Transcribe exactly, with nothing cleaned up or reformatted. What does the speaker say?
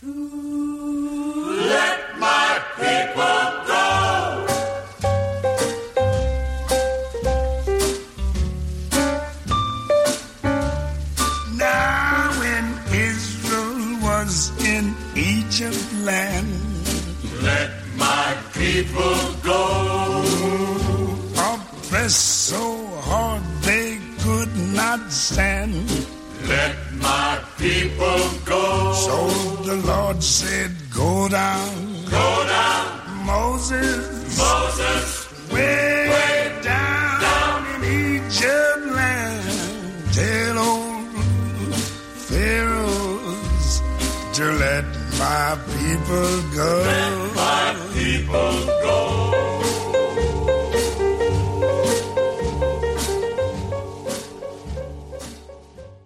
Let my people go. Now when Israel was in Egypt land, let my people go. Oppressed so hard they could not stand, let my people go. So the Lord said, go down, go down, Moses, Moses, way, way down, down in Egypt land, tell old Pharaohs to let my people go. Let my people go.